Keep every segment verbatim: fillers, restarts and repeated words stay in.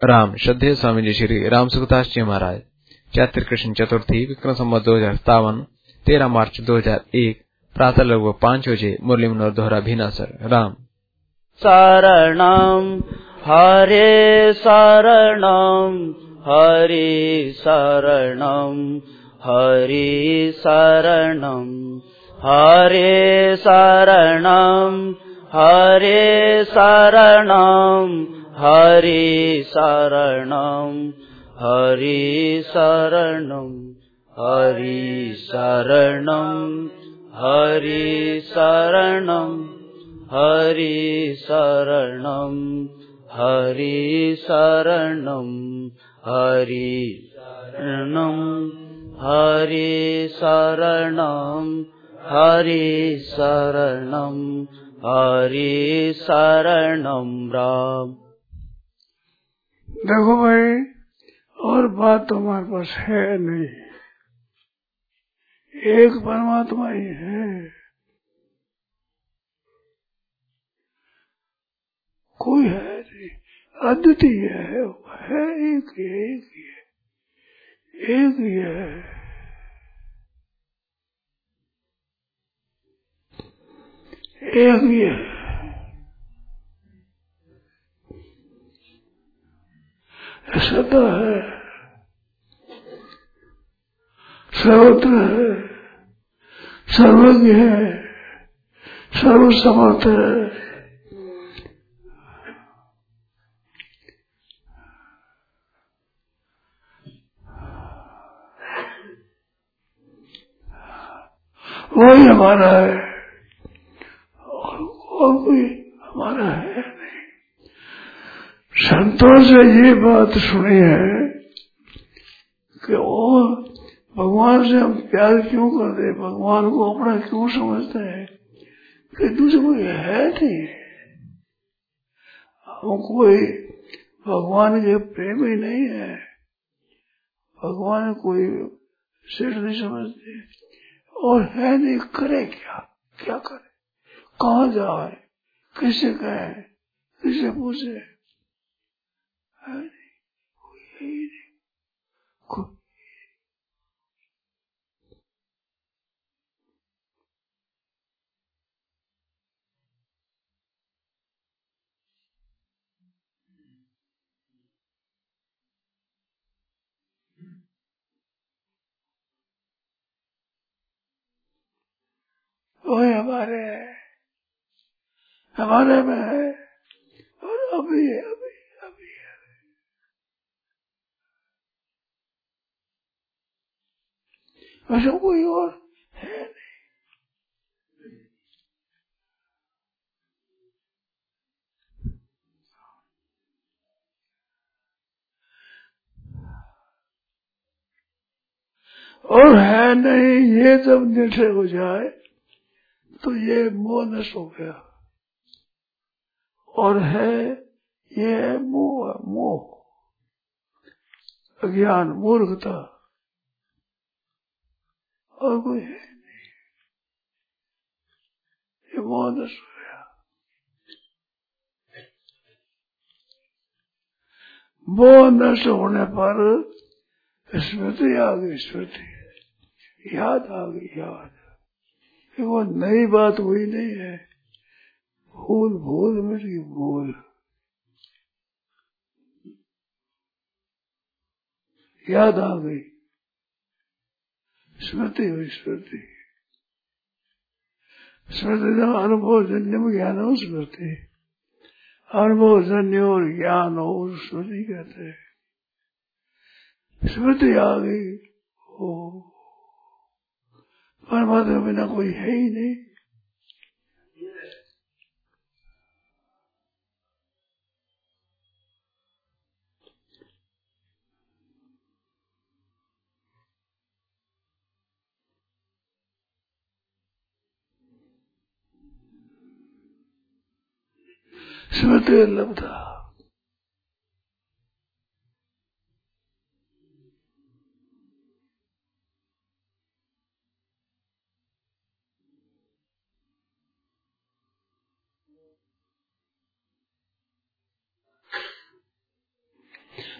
राम श्रद्धेय स्वामी जी श्री राम सुखदास जी महाराज। चैत्र कृष्ण चतुर्थी विक्रम संवत दो हजार सत्तावन तेरह मार्च दो हजार एक प्रातः लगभग पाँच बजे मुरली मनोहर दोहरा भीनासर। राम शरणम हरे शरणम हरि शरणम हरि शरणम हरे शरणम हरे शरणम हरि शरणम हरि शरणम हरि शरणम हरि शरणम हरि शरणम हरि शरणम हरि शरणम हरि शरणम हरि शरणम हरि शरणम राम। देखो भाई, और बात तो हमारे पास है नहीं, एक परमात्मा ही है। कोई है नहीं, अद्वितीय है, है एक ही है, एक ही है, एक ही है। एक ही है। सदा है, सर्वत्र है, सर्वज्ञ है, सर्वसमर्थ है। वही हमारा है और, और कोई हमारा है नहीं। संतों से ये बात सुनी है कि वो भगवान से हम प्यार क्यों करते, भगवान को अपना क्यों समझते हैं, कि दूसरे कोई है नहीं। हम कोई भगवान के प्रेमी नहीं है, भगवान कोई सेठ नहीं समझते और है नहीं। करे क्या, क्या करे, कहाँ जाए, किसे कहे, किसे पूछे, है नहीं, कोई है ही नहीं। कोई वही हमारे है, हमारे में है और अभी अभी अभी है। वैसे कोई और है नहीं। और है नहीं, ये जब निठे हो जाए तो ये मोह नष्ट हो गया। और है, ये है मोह, मोह, अज्ञान, मूर्खता, और कोई है नहीं। ये मोह नष्ट हो गया। मोह नष्ट होने पर स्मृति आ गई, स्मृति याद आ गई, याद। वो नई बात हुई नहीं है, भूल भूल मिट गई, भूल याद आ गई, स्मृति हुई, स्मृति। स्मृति जब अनुभव जन्य ज्ञान हो, स्मृति अनुभव जन्य और ज्ञान हो, स्मृति कहते हैं। स्मृति आ गई, हो परमात्मा बिना कोई है ही नहीं। स्मृति लब्धा।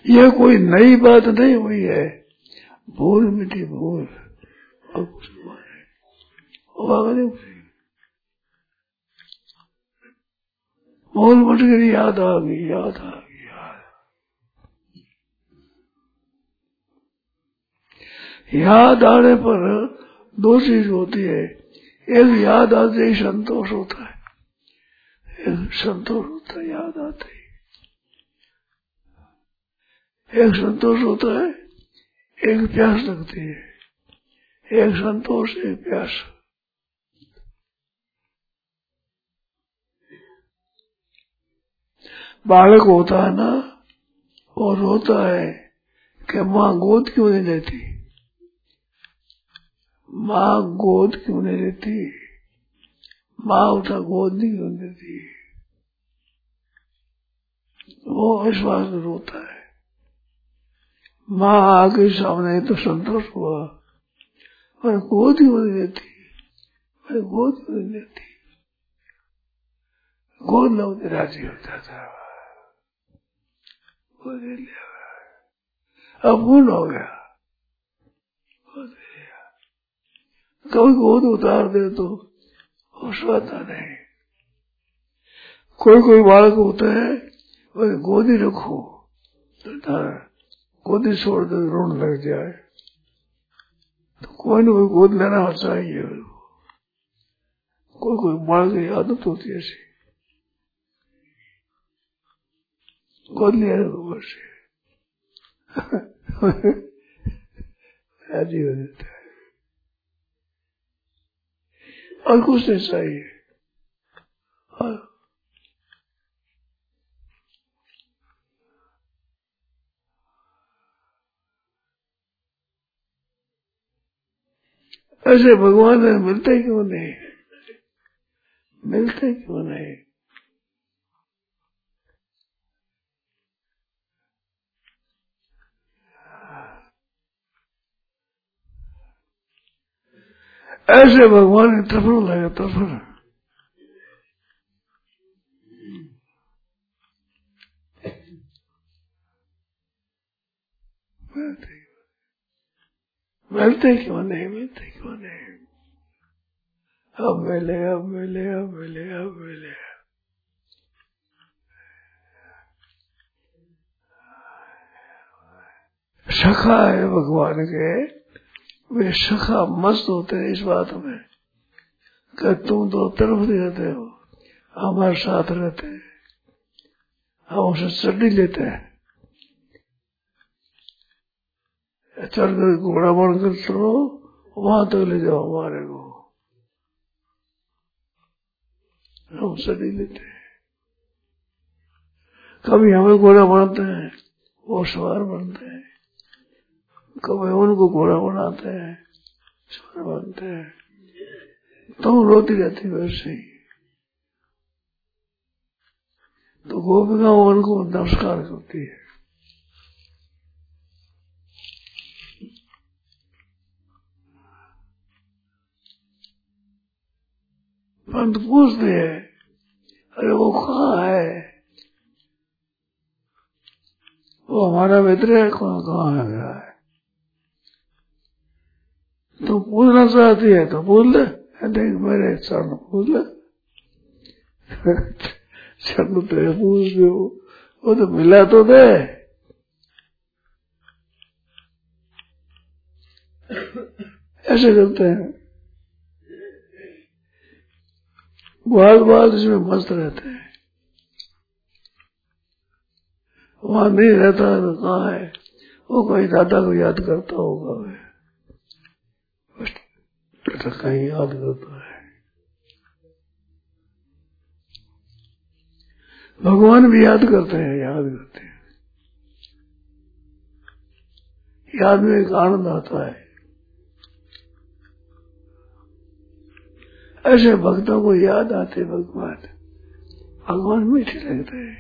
यह कोई नई बात नहीं हुई है, भूल मिटी भूल और कुछ हुआ नहीं। भूल मिट गई, याद आ गई, याद आ गई, याद याद आने पर दो चीज होती है, एक याद आते ही संतोष होता है, एक संतोष होता है याद आते ही, एक संतोष होता है, एक प्यास लगती है, एक संतोष एक प्यास। बालक होता है ना, और रोता है कि माँ गोद क्यों नहीं लेती, माँ गोद क्यों नहीं लेती, माँ उठा गोद नहीं क्यों देती, वो इस बात में रोता है। माँ आगे सामने तो संतोष हुआ, पर गोद क्यों नहीं लेती, पर गोद क्यों नहीं लेती, गोद लो राजी हो जाता, गोद ले लिया, अब भूल हो गया, गोद ले लिया। कभी गोद उतार दे तो होश आता नहीं। कोई कोई बालक होता है वही गोदी रखो तो गोदी छोड़ दे रोने लग जाए, तो कोई ना कोई गोद लेना चाहिए। कोई कोई बालक की आदत होती है ऐसी, गोद लिया बस राजी हो जाता है, और कुछ नहीं चाहिए। और ऐसे भगवान में मिलते क्यों नहीं, मिलते क्यों नहीं? ऐसे भगवान ने तफर लगा, तफर मिलते क्यों नहीं, मिलते क्यों नहीं? अब मिले, अब मिले, अब मिले, अब मिले। सखा है भगवान के, वे सखा मस्त होते हैं इस बात में कि तुम दो तरफ रहते हो, हमारे साथ रहते हैं, हम उसे चढ़ी लेते हैं, चढ़ कर घोड़ा बनकर चलो, वहां तक ले जाओ हमारे को, हम चढ़ी लेते हैं। कभी हमें घोड़ा बनाते हैं, वो सवार बनते हैं, कभी उनको घोड़ा बनाते हैं, सवार बनते हैं। तुम रोती रहती वैसे ही, तो गोपिका उनको नमस्कार करती है। पंत पूछते हैं, अरे वो कहाँ है, वो हमारा मित्र है, कहाँ है गया है? तो पूछना चाहती है तो पूछ ले, देख मेरे चरण पूछ ले, चरण तो पूछ दो, वो तो मिला तो दे। ऐसे करते हैं, बाल बाल इसमें मस्त रहते हैं, वहां नहीं रहता तो कहाँ है? वो कोई दादा को याद करता होगा, वे कहीं याद करता है। भगवान भी याद करते हैं, याद करते हैं, याद में एक आनंद आता है। ऐसे भक्तों को याद आते भगवान, भगवान मीठे लगते हैं,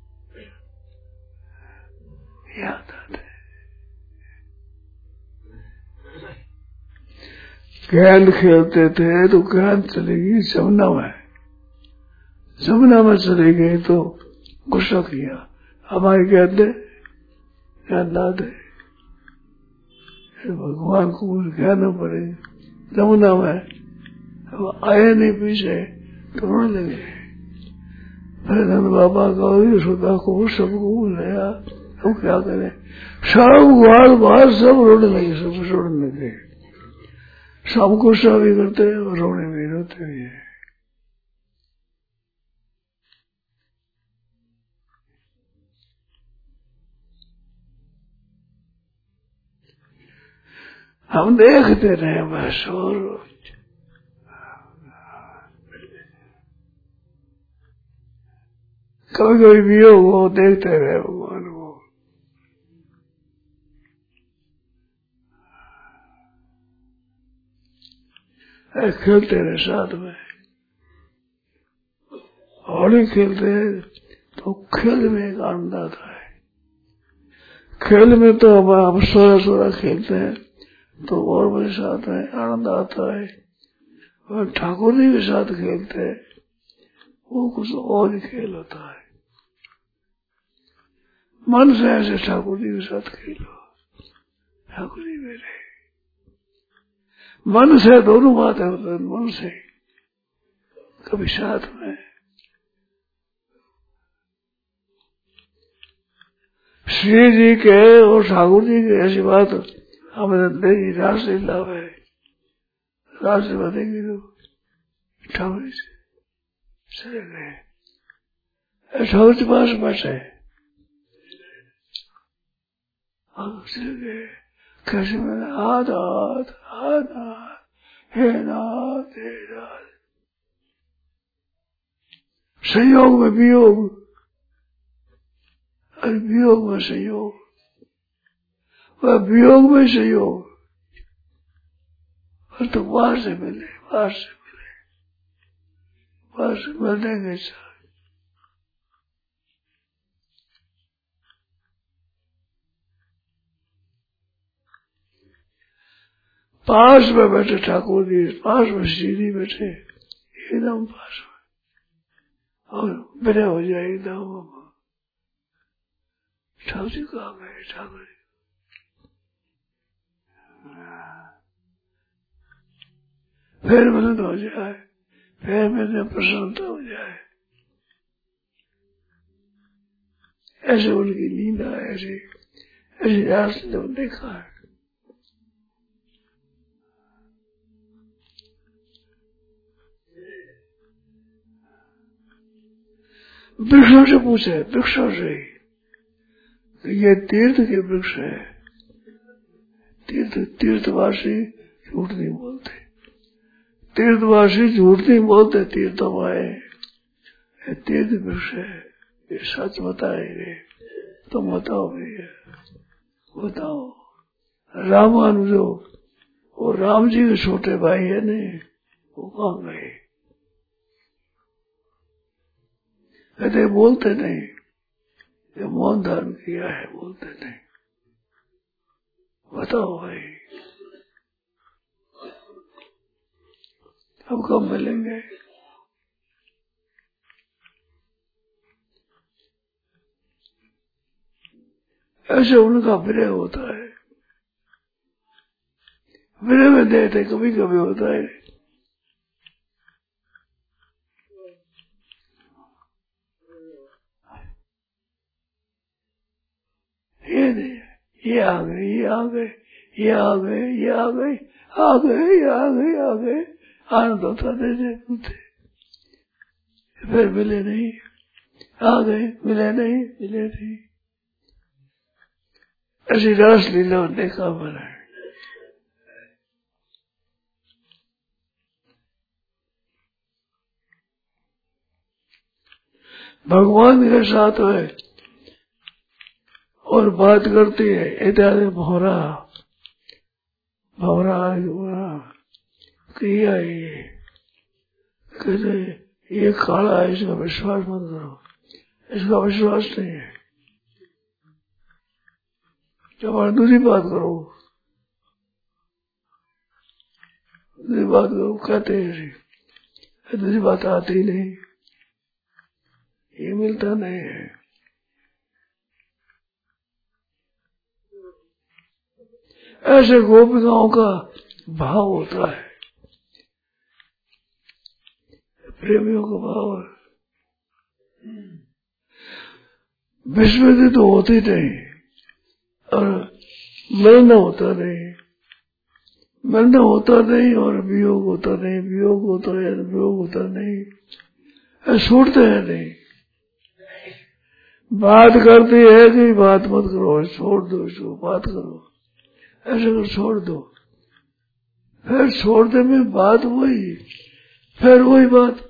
याद आते। गेंद खेलते थे तो गेंद चलेगी जमुना में, जमुना में चली गई तो गुस्सा किया, हमारी गेंद ज्ञान ला दे। भगवान को कुछ कहना पड़े। जमुना में अब आए नहीं पीछे तो रोने लगे। फिर धन बाबा का यशोदा को सबको बुलाया। हम क्या करें, सब बार बार सब रोने लगे, सब रोने लगे। सब गुस्सा भी करते हैं और रोने भी रोते भी है। हम देखते रहे बस। और कभी कभी भी हो वो देखते रहे भगवान को। खेलते रहे साथ में। होली खेलते हैं तो खेल में एक आनंद आता है। खेल में तो हम हम सोया सोया खेलते हैं तो और मेरे साथ में आनंद आता है। और ठाकुर जी के साथ खेलते हैं वो कुछ और ही खेल होता है। मन से ऐसे ठाकुर जी के साथ खेलो, ठाकुर जी मेरे। मन से दोनों बातें होते हैं। मन से कभी साथ में। श्री जी के और ठाकुर जी की ऐसी बात हमें देखी। रासलीला है, रासलीला देखी तो ठाकुर जी से चले गए। ठाकुर जी पास बैठे चले गए। कैसे मैंने हाथ हाथ हाथ हाथ हे नाथ हे नाथ। संयोग में वियोग, और वियोग में संयोग, वह वियोग में संयोग। और तो बाहर से मिले, बाहर से मिले, बाहर से मिलने के साथ पास में बैठे ठाकुर जी, पास में श्री जी बैठे एकदम पास में। और मेरे हो जाए एकदम। ठाकुर जी कहाँ गए, ठाकुर जी फिर मिलन हो जाए, फिर मेरे प्रसन्नता हो जाए। ऐसे उनकी लीला, ऐसे ऐसे रास्ते देखा है। वृक्षों से पूछे, वृक्षों से ये तीर्थ के वृक्ष है। तीर्थ तीर्थवासी झूठ नहीं बोलते, तीर्थवासी झूठ नहीं बोलते। तीर्थों आए तीर्थ वृक्ष है, ये सच बताएंगे। तुम बताओ भैया, बताओ। रामानुजो वो राम जी के छोटे भाई है नहीं, वो कहाँ गए? कहते बोलते नहीं, ये मौन धारण किया है, बोलते नहीं। बताओ भाई, अब कब मिलेंगे? ऐसे उनका विरह होता है। विरह में देते कभी कभी होता है। ये नहीं, ये आ गए, ये आ गए, ये आ गए, ये आ गए, आ गए, ये आ गए, आ गए। आनंद होता देते पूछते, फिर मिले नहीं, आ गए, मिले नहीं, मिले नहीं। ऐसी रास लीला देखा मैंने। भगवान के साथ है और बात करती है। इधर भौरा भौरा किया ये कहते ये काला है, इसका विश्वास मत करो, इसका विश्वास नहीं है। जब दूसरी बात करो, दूसरी बात करो कहते हैं, दूसरी बात आती नहीं, ये मिलता नहीं है। ऐसे गोपिकाओं का भाव होता है, प्रेमियों का भाव है। विस्मृति तो होती नहीं और मरना होता नहीं, मरना होता नहीं और वियोग होता नहीं, वियोग होता है वियोग होता नहीं, छूटते हैं नहीं। बात करती है कि बात मत करो, छोड़ दो इसको, बात करो, ऐसे कर छोड़ दो, फिर छोड़ने में बात वही, फिर वही बात।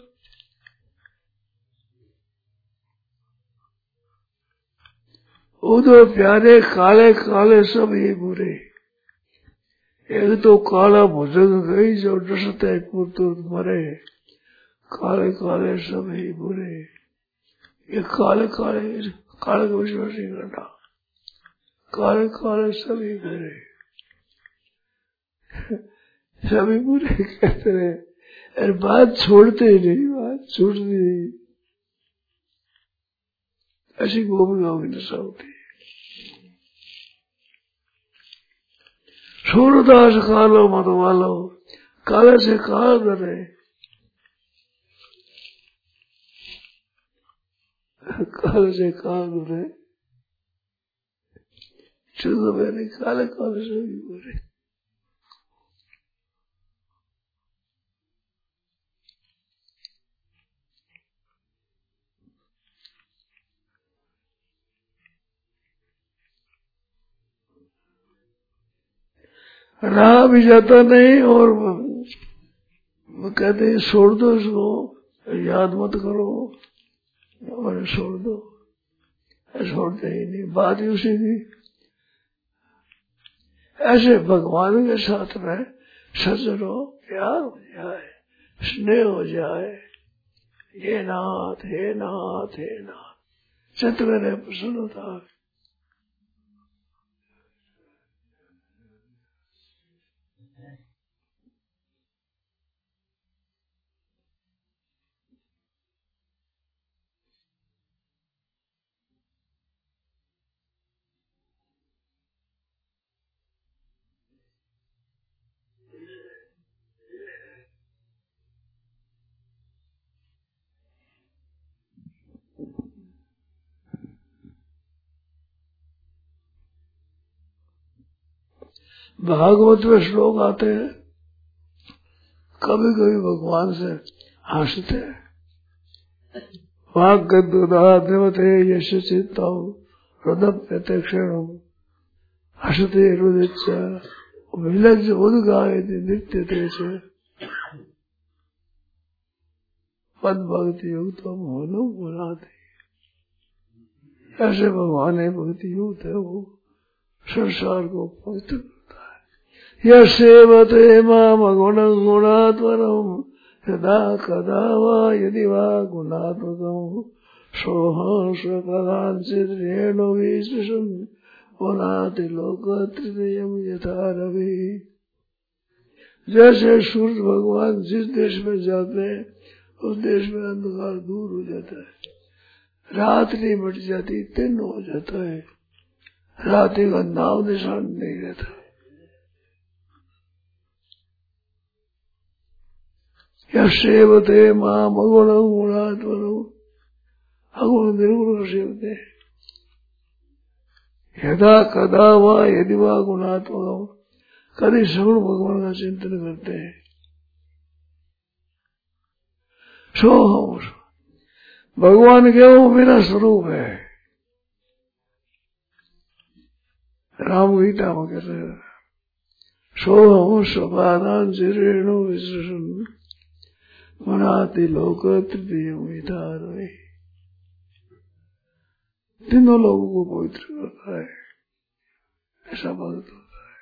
वो तो प्यारे काले काले सब ये बुरे, एक तो काला भुजंग गई जो डसते पुत्र मरे, काले काले सब ही बुरे। ये काले काले काले को विश्वास नहीं करना, काले काले सभी बुरे, सभी बुरे कहते रहे, अरे बात छोड़ते नहीं, बात छूटती नहीं। ऐसी गोपियों की नशा होती है। सूरदास कालो मत वालो, काले से काल करे, काले से काल करे, शुद्ध मैंने काले काले से भी बोले। रहा भी जाता नहीं और वो कहते हैं छोड़ दो इसको, याद मत करो और छोड़ दो, छोड़ते ही नहीं, बात ही उसी की। ऐसे भगवान के साथ में सजनो प्यार हो जाए, स्नेह हो जाए, हे नाथ हे नाथ हे नाथ, चित्त में प्रसन्नता। भागवत में श्लोक आते हैं, कभी कभी भगवान से हंसते हैं। वाग्गद्गदाद्रवते यश चित्तौ हृदय प्रत्यक्षण हसते हृदय विलज्ज उद्गायति नित्य तेज पद भक्ति युक्त मोनो गुणाते। ऐसे भगवान है भक्ति युक्त है, वो संसार को पवित्र करता है। यह सेवते माम गुणं गुणात्मनम् यदा कदा वा यदि वा गुणात्मकम् सोऽहं स्वकलाञ्चित् रेणु विसृशन् पुनाति लोकत्रयम् यथा रवि। जैसे सूर्य भगवान जिस देश में जाते हैं उस देश में अंधकार दूर हो जाता है, रात्रि मिट जाती, दिन हो जाता है, रात्रि का नाम निशान नहीं रहता। यह सेवते माम अगुणं गुणात्मनम्, अगुण निर्गुण सेवते यदा कदा वा यदि वा गुणात्मकम्, कभी सगुण भगवान का चिंतन करते हैं। सोहम भगवान के वो मेरा स्वरूप है। राम गीता में कहते हैं सोहम स्वपादान रेणु विसृशन् मनाति लोक तृतीय। तीनों लोगों को पवित्र करता है, ऐसा भक्त होता है।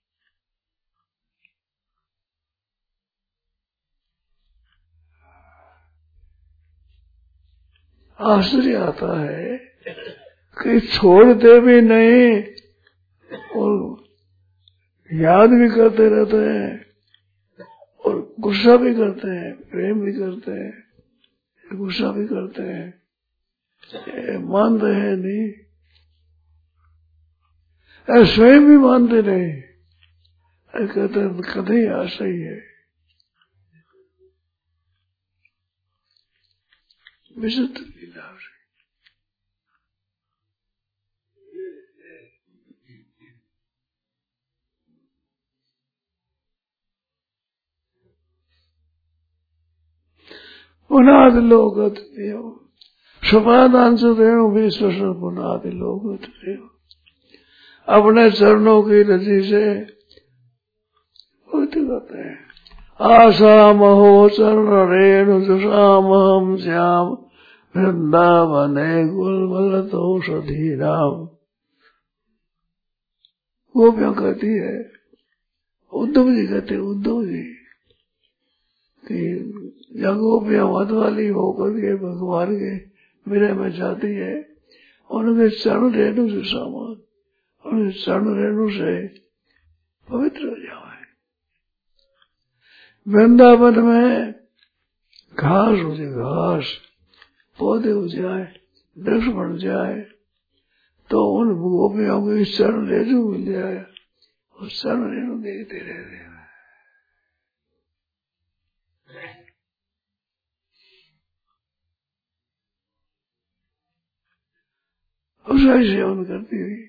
आश्चर्य आता है कि छोड़ते भी नहीं और याद भी करते रहते हैं और गुस्सा भी करते हैं, प्रेम भी करते हैं, गुस्सा भी करते हैं, मानते हैं नहीं। स्वयं भी मानते नहीं, कहते कभी आशा ही है। विचित्र लीला। पुनादि लोकत देव सुपादांश देव विश्व पुनादि लोकत देव। अपने चरणों की रजी से करते हैं। आशा महो चरण रेणु जुषाम हम श्याम वृंदावने गुलमल तोषधी राम। गोपियां कहती है, उद्धव जी कहते उद्धव जी कि या गोपियां मत वाली होकर के भगवान के मेरे में जाती है, उनके चरण रेणु से सामान, उनके चरण रेणु से पवित्र हो जाए। वृंदावन में घास हो जाए, घास पौधे हो जाए, वृक्ष बन जाए, तो उन गोपियों को चरण रेणु मिल जाए, उस चरण रेणु देखते रहते हैं। उसका सेवन करती हुई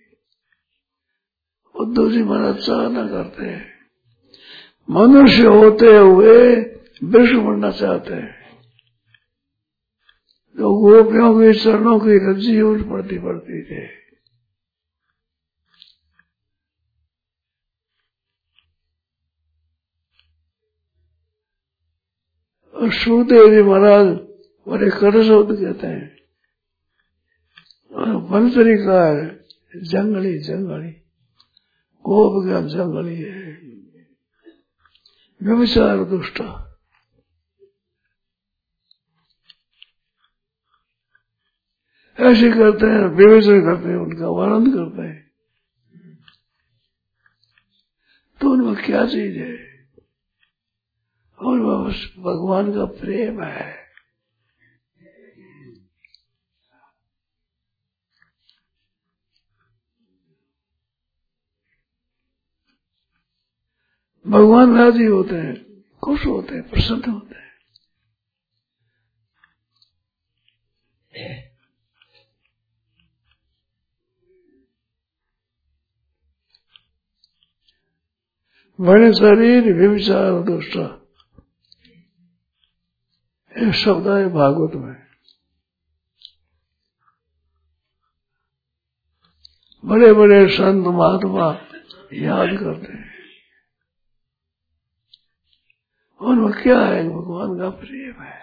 उद्धव जी महाराज चाहना करते हैं, मनुष्य होते हुए वृक्ष बनना चाहते हैं। तो गोपियों के चरणों की रज्जी उठ पड़ती पड़ती थे। और सुखदेव जी महाराज बड़े कड़े शब्द कहते हैं, मंत्री का है जंगली जंगली, गोप का जंगली है, व्यभिचार दुष्टा। ऐसे करते हैं, व्यभिचार करते हैं, उनका वर्णन करते हैं। तो उनमें क्या चीज है? और बस भगवान का प्रेम है। भगवान राजी होते हैं, खुश होते हैं, प्रसन्न होते हैं। बड़े शरीर व्यभिचार दुष्टा, एक शब्द है भागवत में। बड़े बड़े संत महात्मा याद करते हैं, उनमें क्या है? भगवान का प्रेम है।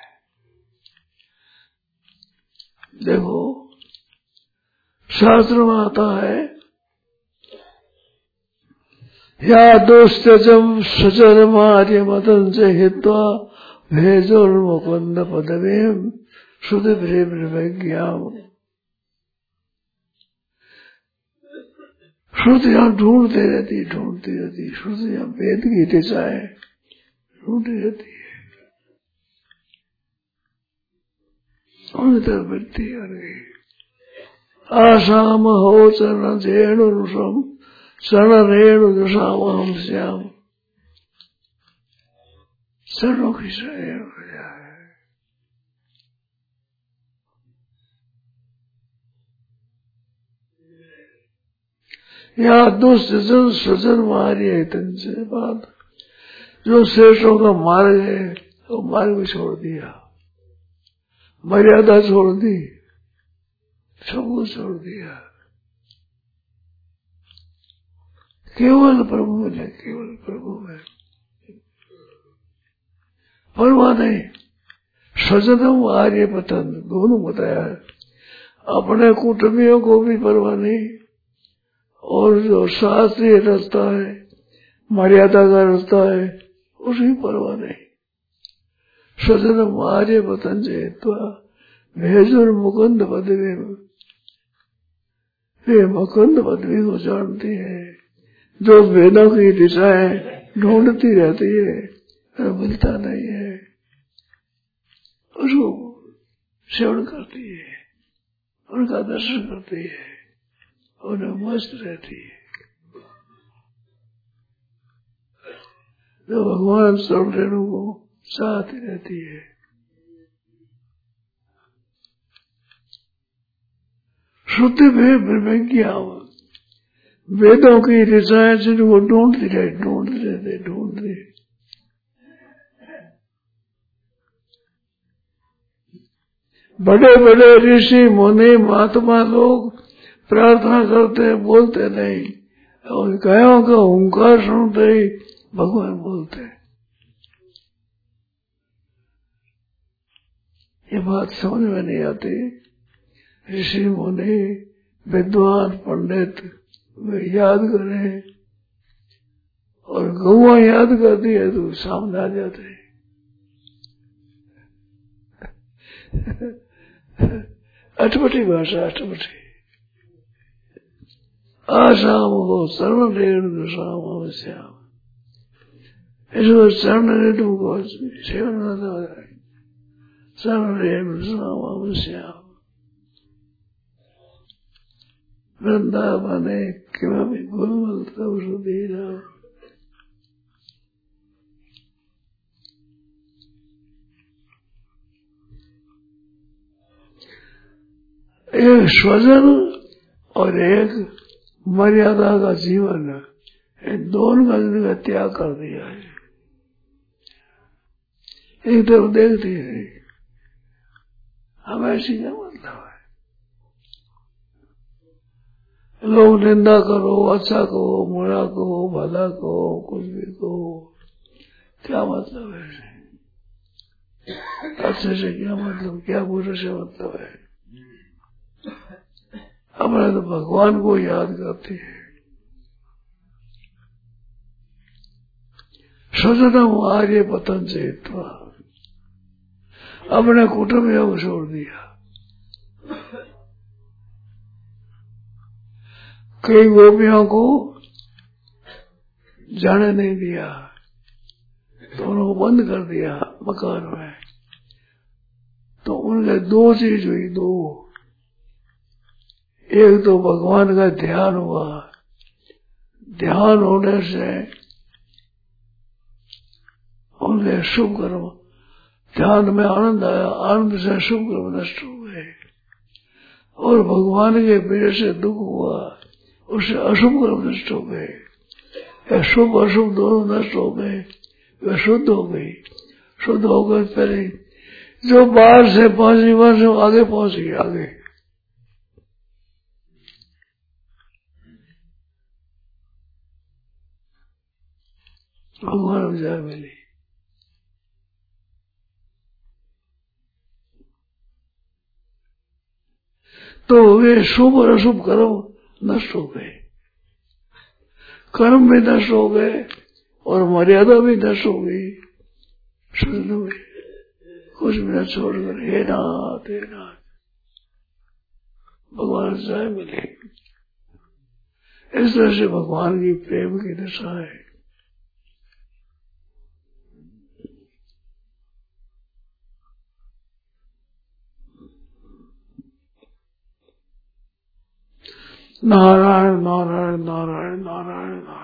देखो शास्त्र में आता है, या दोस्तजम सचर मार्य मदन से हित्वा भेजोर मुकुंद पदवीम शुद्ध प्रेम विज्ञान। श्रुतियां ढूंढते रहती ढूंढती रहती श्रुतियां वेद की दिशाएं ढूंढती रहती है, उन तरफ बढ़ती है। आसाम हो चरण जेणु रुषम चरण रेणु दुषाम हम श्याम। चरणों की शरण हो जाए। या दुष्ट जन स्वजन मारिए तंसे बात। जो श्रेष्ठों का मार्ग है तो मार्ग छोड़ दिया, मर्यादा छोड़ दी, सबको छोड़ दिया। केवल प्रभु में, केवल प्रभु में परवाह नहीं। सजनम आर्य पतन दोनों बताया है। अपने कुटुंबियों को भी परवाह नहीं, और जो शास्त्रीय रास्ता है, मर्यादा का रास्ता है, उसकी परवाह नहीं। सजनम आर्य पतन से भेजुर मुकुंद पदवी में, वे मुकुंद पदवी को जानती है, जो वेदों की दिशाएं ढूंढती रहती है, मिलता नहीं है, उसको सेवन करती है, उनका दर्शन करती है, उन्हें मस्त रहती है। तो भगवान सब रेणु को चाहती रहती है। श्रुति में ब्रह्मज्ञा वेदों की ऋचाएं जिनको ढूंढती रहे ढूंढते रहते ढूंढते बड़े बड़े ऋषि मुनि महात्मा लोग प्रार्थना करते बोलते नहीं, और गायों का ओंकार सुनते ही भगवान बोलते। ये बात समझ में नहीं आती। ऋषि मुनि विद्वान पंडित वे याद करें, और गौआ याद करती है तो सामने आ जाते हैं। अटपटी भाषा अटपटी। आशाम हो सर्व रेणु श्याम अवश्याम, इस चरण रेणु को सेवन हो जाए। सर्व रेणु श्याम अवश्याम वृंदावने किमपि गुरुमन्त्रं सुधीरम्। एक स्वजन और एक मर्यादा का जीवन है, इन दोनों का जिनका त्याग कर दिया है। एक तरफ देखती है हम ऐसी क्या मतलब है, लोग निंदा करो, अच्छा कहो, बुरा कहो, भला कहो, कुछ भी कहो, क्या मतलब है? अच्छे से क्या मतलब, क्या बुरे से मतलब है? हमारे तो भगवान को याद करती है। स्वजनम आर्य पतन से अपने कुटुंब योग छोड़ दिया। कई गोपियों को जाने नहीं दिया, दोनों को बंद कर दिया मकान में। तो उनके दो चीज हुई, दो। एक तो भगवान का ध्यान हुआ, ध्यान होने से उनके शुभ कर्म, ध्यान में आनंद आया, आनंद से शुभ कर्म नष्ट हो गए। और भगवान के प्रिय से दुख हुआ, उससे अशुभ कर्म नष्ट हो गए। शुभ अशुभ दोनों नष्ट हो गए, वे शुद्ध हो गई। शुद्ध हो गए पहले जो बाहर से पहुंची वहां से आगे पहुंच गई। आगे भगवान विजय मिली। तो वे शुभ और अशुभ कर्म नष्ट हो गए, कर्म भी नष्ट हो गए और मर्यादा भी नष्ट हो गई। शुद्ध में कुछ भी न छोड़कर हे नाथ हे नाथ भगवान विजय मिली। इस तरह से भगवान की प्रेम की दशा है। नारायण नारायण नारायण नारायण नारायण।